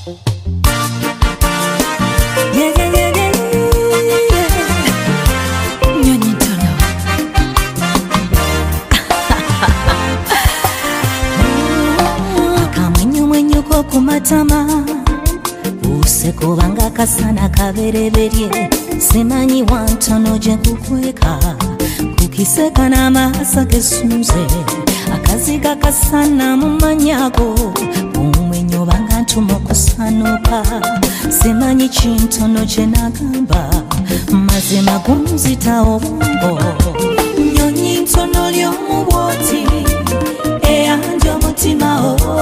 Kumatama usekubanga kasana kabereberye simanyi wantono je kukweka kukiseka na masa kesunze akaziga kasana mumanyago umwenyo banga ntumo kusanuka simanyi chintono je nagamba mazima kumzita obongo nyonyi ntono lyo muboti eyanjo mutima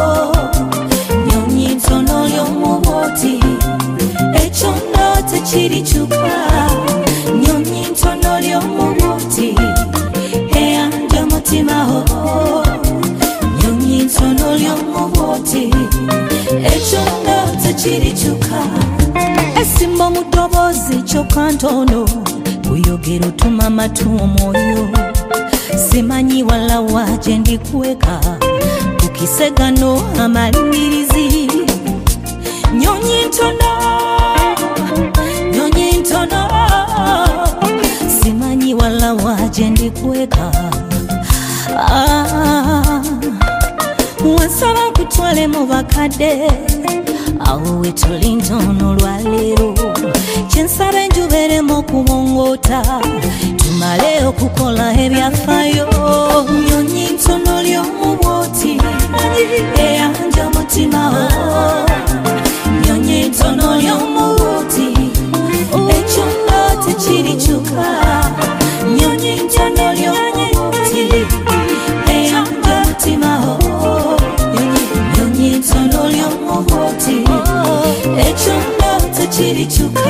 Ntono lyo muboti echondo tekirichuka nyonyi ntono lyo muboti eyanja mutima ho nyonyi ntono lyo muboti echondo tekirichuka esimbo mudobozi chokantono kuyogero tuma matumoyo simanyi wala waje ndikuweka kukisegano amalirizi nyonyi ntono simanyi wala waje ndikuweka wansaba kutwale mu bakadde awo wetuli ntono lwaleero kyensaba enjuberemu okubongota tumale okukola ebyafaayo nyonyi ntono ly'omuboti eyanja mutima nyonyi ntono ly'omuboti ekyonna tekirikyuka nyonyi ntono ly'omuboti eyanja mutima nyonyi ntono ly'omuboti ekyonna tekirikyuka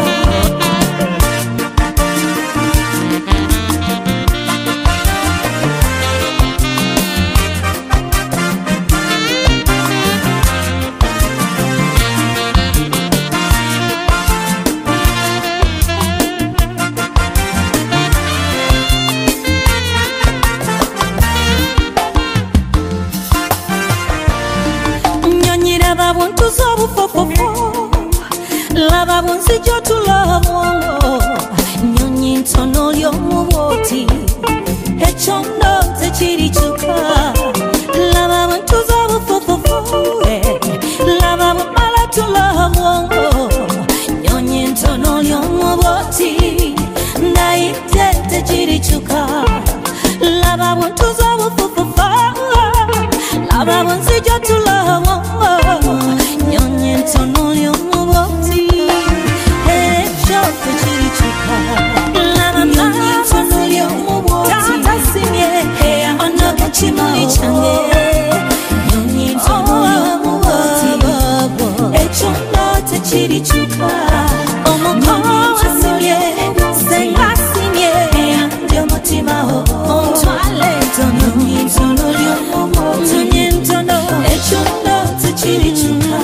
Lava buntu z'obufofofo lava bunzijjo tulabwongo nyonyi ntono ly'omuboti ekyondo tekirikyuka lava buntu z'obufofofo lava bumala tulabwongo nyonyi ntono ly'omuboti nayite tekirikyuka lava buntu z'obufofofo lava bunzijjo tulabwongo nyonyi ntono ly'omuboti ekyo tekirikyuka lava nyonyi ntono ly'omuboti tatasimye ono ekimuli kyange nyonyi ntono ly'omuboti ekyono tekirikyuka omukono wasimye sengasimye eyanja omutima ontwale ntono nyonyi ntono ly'omuboti nyonyi ntono ekyono tekirikyuka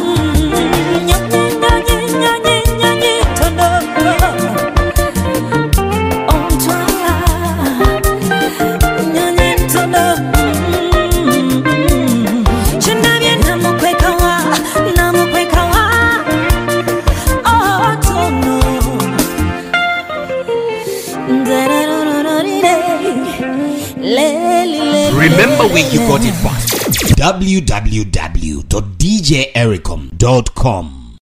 Remember where you got it from. www.djericom.com